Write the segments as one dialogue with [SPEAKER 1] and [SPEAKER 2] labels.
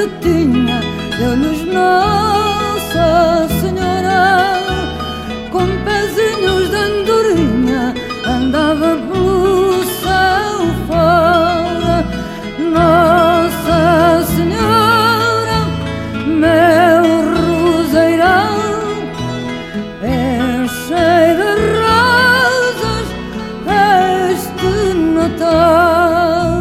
[SPEAKER 1] tinha, deu-nos Nossa Senhora. Com pezinhos de andorinha andava pelo céu fora. Nossa Senhora, meu roseirão é cheio de rosas este Natal.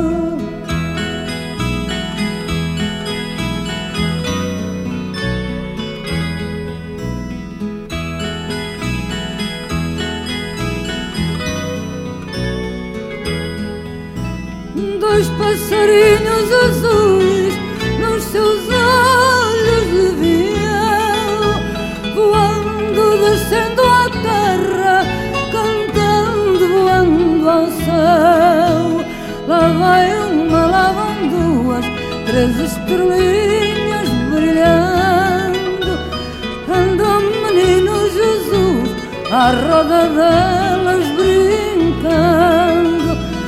[SPEAKER 1] Dois passarinhos azuis nos seus olhos lhe viam, voando, descendo à terra, cantando, voando ao céu. Lá vai uma, lá vão duas, três estrelinhas brilhando. Anda o menino Jesus à roda delas brincando.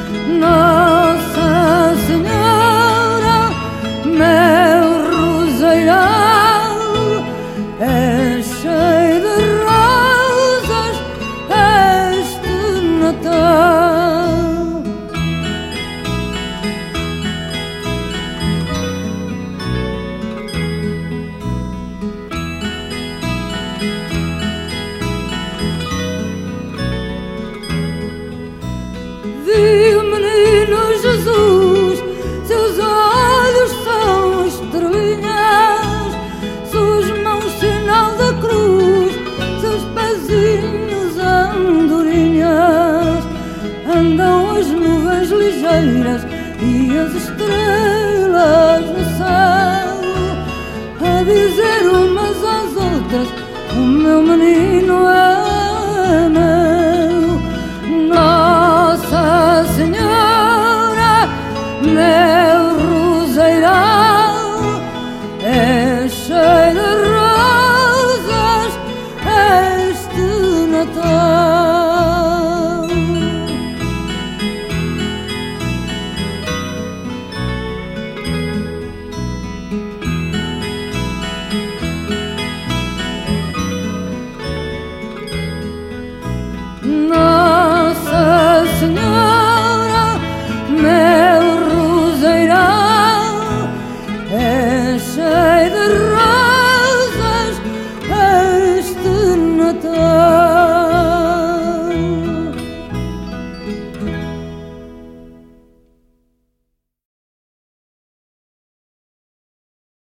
[SPEAKER 1] Nossa Senhora, meu roseirão é cheio de rosas este Natal. Vi o menino Jesus, seus olhos são estrelinhas, suas mãos sinal da cruz, seus pezinhos andorinhas. Andam as nuvens ligeiras e as estrelas no céu, a dizer umas às outras: o meu menino é meu. Nossa Senhora, meu roseirão é cheio de rosas este Natal. Nossa Senhora, meu roseirão é cheio de